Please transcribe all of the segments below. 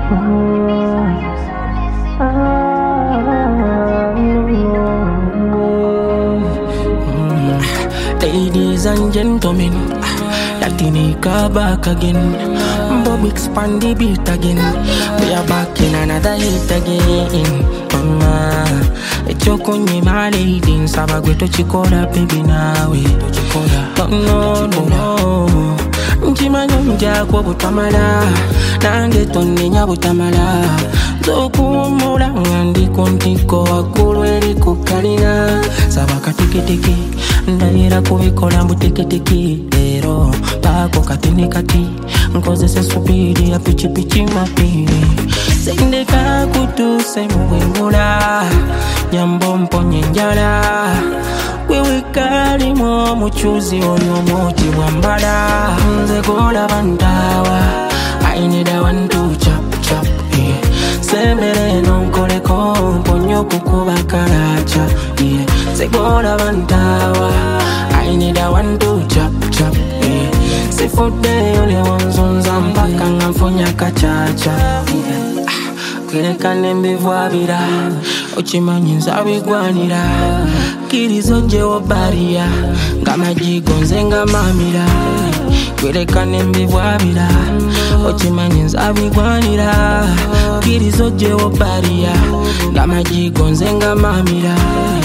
Ladies and gentlemen, Latinica back again. Bob expand the beat again. We are back in another hit again. Echokunye my lady, Sabagweto Chikola, baby now. No. Nchimanonja kwa butamala, nange tonenya butamala. Zokumula ngandi kontiko wakulweri kukalina. Sabaka tiki ndayira kubikola mbuteketeki. Ero pako katini kati, nkozese supiri ya pichi mapiri. Sendeka kutu semuwemula, nyambo mponye njala. Wewe kalimo muchuzi olyo moti wambala. Nze gola bantawa, I need a one to chop yeah. Sembere nonkoleko mponyo kukuba kalacha yeah. Nze gola bantawa, I need a one to chop yeah. Sifude yole wanzunza mpaka ngamfonya kachacha yeah. Kwerekane mbivwabira, ochimanyi nzabigwanira. Kirizo njewo baria, ngamajigo nze ngamamira. Kwerekane mbivwabira, ochimanyi nzabigwanira. Kirizo njewo baria, ngamajigo nze ngamamira.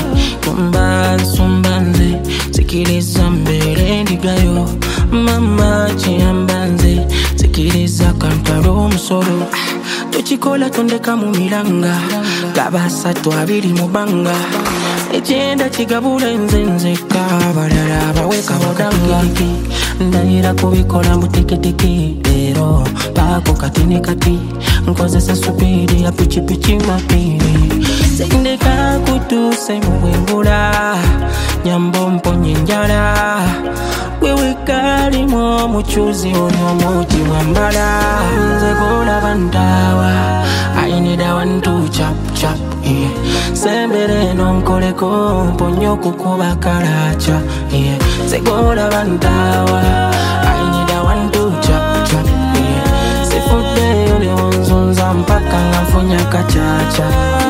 Sumbanze, sikiriza mbere ndigayo. Mama chiyambanze, sikiriza kantaro musoro. Tuchikola tondeka mumilanga, gabasatu abiri mubanga. Echenda chigabula nzenzeka, balala baweka wadanga. Ndayira kubikola mbuteketeki. Ero pako katini kati, nkozesa supiri ya pichi mapiri. Sendeka kutu semuwembula, nyambo mponye njala. Wewe kalimo muchuzi olyo moti wambala. Nze gola bantawa, I need a one to chop yeah. Sembere nonkoleko mponyo kukuba kalacha yeah. Nze gola bantawa, I need a one to chop yeah. Sifude yole wanzunza mpaka ngamfonya kachacha.